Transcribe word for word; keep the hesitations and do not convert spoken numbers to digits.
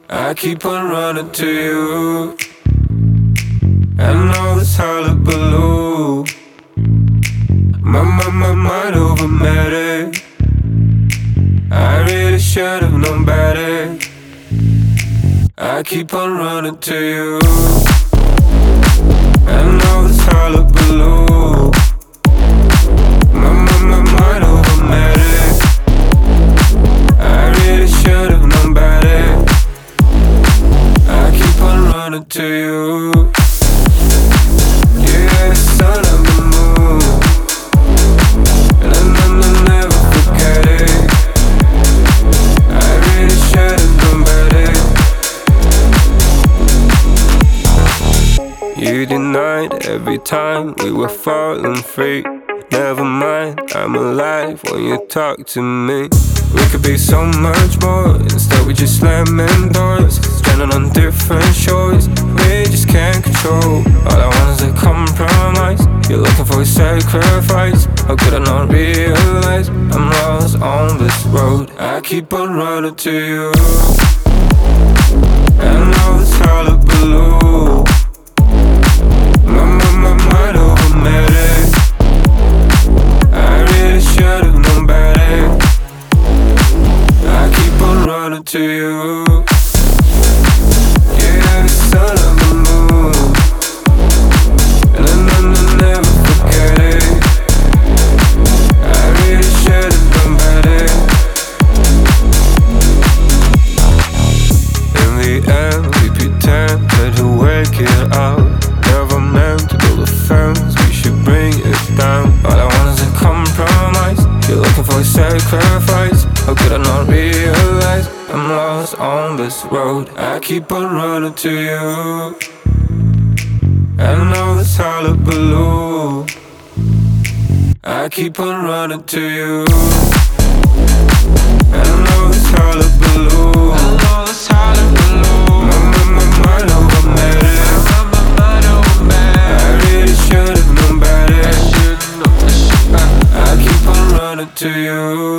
I keep on running to you. I know this hullabaloo. My, my, my mind over matter. I really should've known better. I keep on running to you. I know this hullabaloo. My, my, my mind over matter. I really should've known better. I keep on running to you. Yeah, the sun and the moon, and I, I never forget it. I really should've known better. You denied every time we were falling free. Never mind, I'm alive when you talk to me. We could be so much more, instead we just slamming doors, stranded on different shores. We just can't control. All I want is a compromise. You're looking for a sacrifice. How could I not realize I'm lost on this road? I keep on running to you. I know it's hullabaloo. My, my, my mind over matter. I really should've known better. I keep on running to you. Yeah, the sun and the moon, and I, I never forget it. I really should've known better. In the end, we pretended to work it out. Never meant to build a fence, we should bring it down. All I want is a compromise. You're looking for a sacrifice. How could I not realize I'm lost on this road? I keep on running to you. I know this hullabaloo. I keep on running to you. I know this hullabaloo. I know this hullabaloo. My, my, my mind over matter. My, my mind over matter. I really should've known better. I, I keep on running to you.